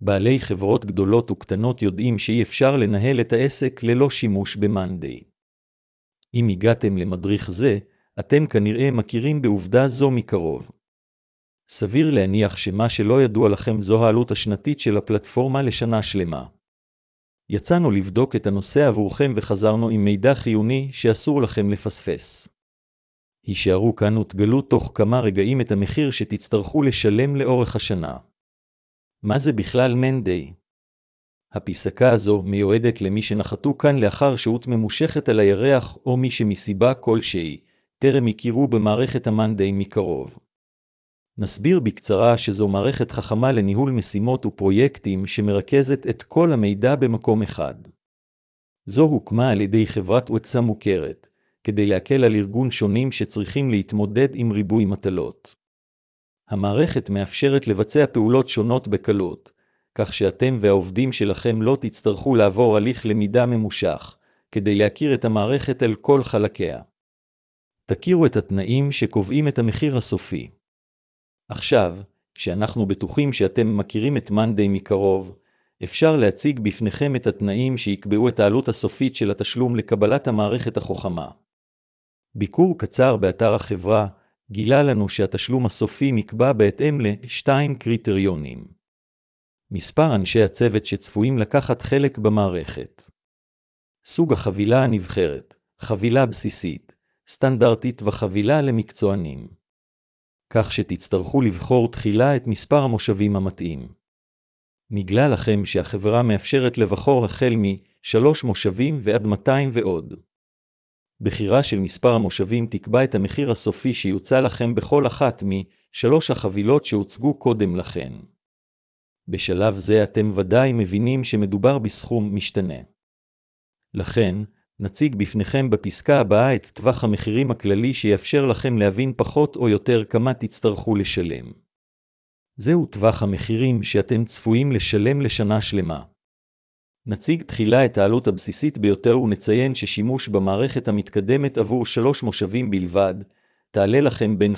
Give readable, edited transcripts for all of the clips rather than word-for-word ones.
בעלי חברות גדולות וקטנות יודעים שאי אפשר לנהל את העסק ללא שימוש ב-Monday. אם הגעתם למדריך זה, אתם כנראה מכירים בעובדה זו מקרוב. סביר להניח שמה שלא ידוע לכם זו העלות השנתית של הפלטפורמה לשנה שלמה. יצאנו לבדוק את הנושא עבורכם וחזרנו עם מידע חיוני שאסור לכם לפספס. הישארו כאן ותגלו תוך כמה רגעים את המחיר שתצטרכו לשלם לאורך השנה. מה זה בכלל Monday? הפסקה הזו מיועדת למי שנחתו כאן לאחר שהות ממושכת על הירח או מי שמסיבה כלשהי טרם הכירו במערכת ה-Monday מקרוב. נסביר בקצרה שזו מערכת חכמה לניהול משימות ופרויקטים שמרכזת את כל המידע במקום אחד. זו הוקמה על ידי חברת WEX מוכרת, כדי להקל על ארגון שונים שצריכים להתמודד עם ריבוי מטלות. המערכת מאפשרת לבצע פעולות שונות בקלות, כך שאתם והעובדים שלכם לא תצטרכו לעבור הליך למידה ממושך, כדי להכיר את המערכת על כל חלקיה. תכירו את התנאים שקובעים את המחיר הסופי. עכשיו, שאנחנו בטוחים שאתם מכירים את Monday מקרוב, אפשר להציג בפניכם את התנאים שיקבעו את העלות הסופית של התשלום לקבלת המערכת החכמה. ביקור קצר באתר החברה גילה לנו שהתשלום הסופי נקבע בהתאם ל-2 קריטריונים. מספר אנשי הצוות שצפויים לקחת חלק במערכת. סוג החבילה הנבחרת, חבילה בסיסית, סטנדרטית וחבילה למקצוענים. כך שתצטרכו לבחור תחילה את מספר המושבים המתאים. נגלה לכם שהחברה מאפשרת לבחור החל מ-3 מושבים ועד 200 ועוד. בחירה של מספר המושבים תקבע את המחיר הסופי שיוצא לכם בכל אחת מ-3 החבילות שהוצגו קודם לכן. בשלב זה אתם ודאי מבינים שמדובר בסכום משתנה. לכן, נציג בפניכם בפסקה הבאה את טווח המחירים הכללי שיאפשר לכם להבין פחות או יותר כמה תצטרכו לשלם. זהו טווח המחירים שאתם צפויים לשלם לשנה שלמה. נציג תחילה את העלות הבסיסית ביותר ונציין ששימוש במערכת המתקדמת עבור 3 מושבים בלבד, תעלה לכם בין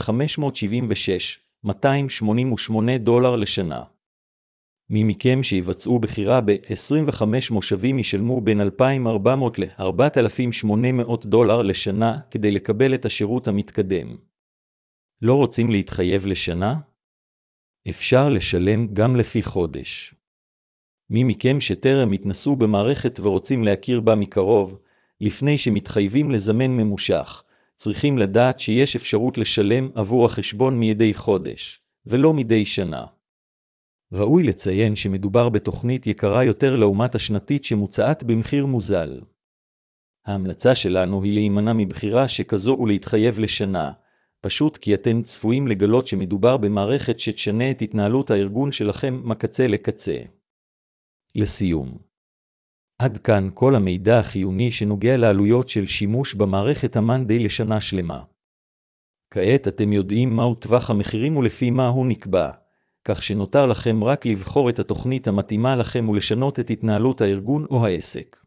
$576-288 לשנה. מי מכם שיבצעו בחירה ב-25 מושבים ישלמו בין $2,400 ל-$4,800 לשנה כדי לקבל את השירות המתקדם. לא רוצים להתחייב לשנה? אפשר לשלם גם לפי חודש. מי מכם שטרם התנסו במערכת ורוצים להכיר בה מקרוב, לפני שמתחייבים לזמן ממושך, צריכים לדעת שיש אפשרות לשלם עבור החשבון מדי חודש, ולא מדי שנה. ראוי לציין שמדובר בתוכנית יקרה יותר לעומת השנתית שמוצעת במחיר מוזל. ההמלצה שלנו היא להימנע מבחירה שכזו ולהתחייב לשנה, פשוט כי אתם צפויים לגלות שמדובר במערכת שתשנה את התנהלות הארגון שלכם מקצה לקצה. לסיום. עד כאן כל המידע החיוני שנוגע לעלויות של שימוש במערכת ה-Monday לשנה שלמה. כעת אתם יודעים מהו טווח המחירים ולפי מה הוא נקבע, כך שנותר לכם רק לבחור את התוכנית המתאימה לכם ולשנות את התנהלות הארגון או העסק.